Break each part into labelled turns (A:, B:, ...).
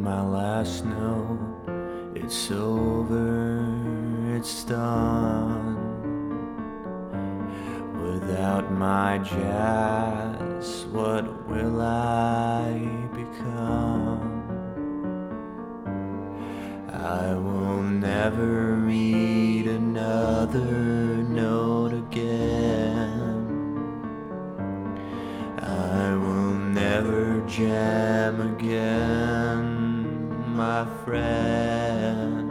A: my last note. It's over, it's done. Without my jazz, what will I become? I will never read another note again. I will never jam again, my friend.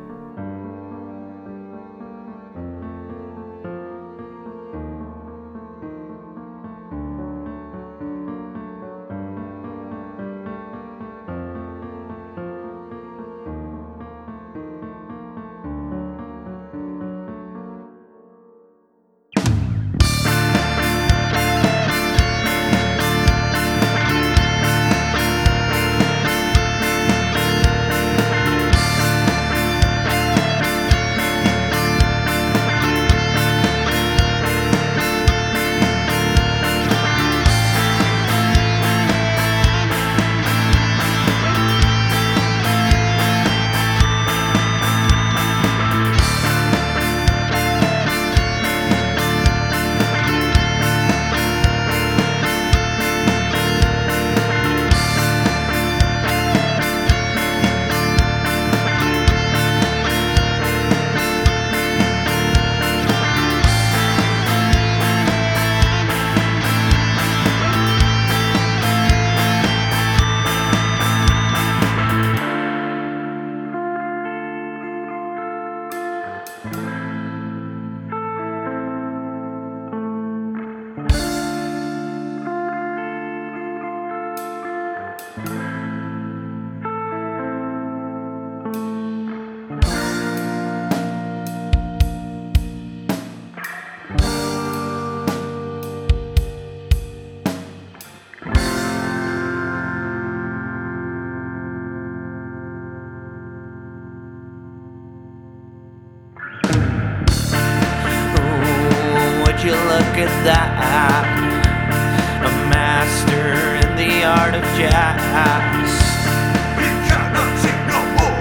A: Would you look at that? A master in the art of jazz.
B: He cannot sing no more.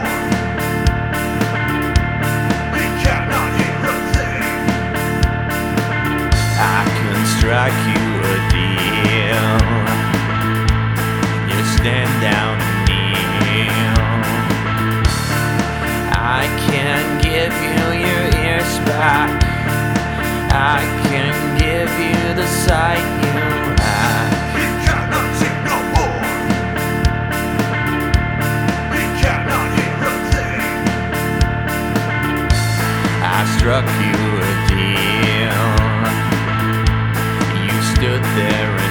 B: He cannot hear a thing.
A: I can strike you a deal. You stand down and kneel. I can give you your ears back. I can give you the sight you lack.
B: He cannot sing no more. He cannot hear a thing.
A: I struck you a deal. You stood there and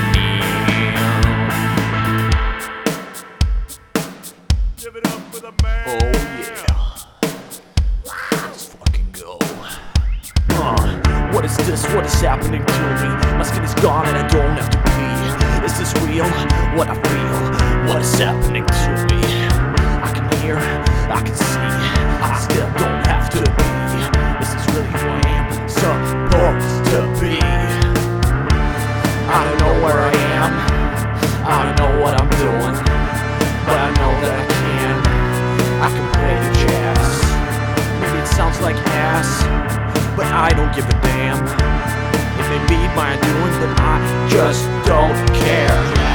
A: kneel.
B: Give it up for the man.
A: Oh yeah. Let's fucking go.
C: What is this? What is happening to me? My skin is gone and I don't have to pee. Is this real? What I feel? What is happening to me? I can hear, I can see. I still don't have to be. This is really who I am supposed to be. I don't know where I am. I don't know what I'm doing. But I know that I can play the jazz. Maybe it sounds like ass, but I don't give a damn. It may be my doing, but I just don't care.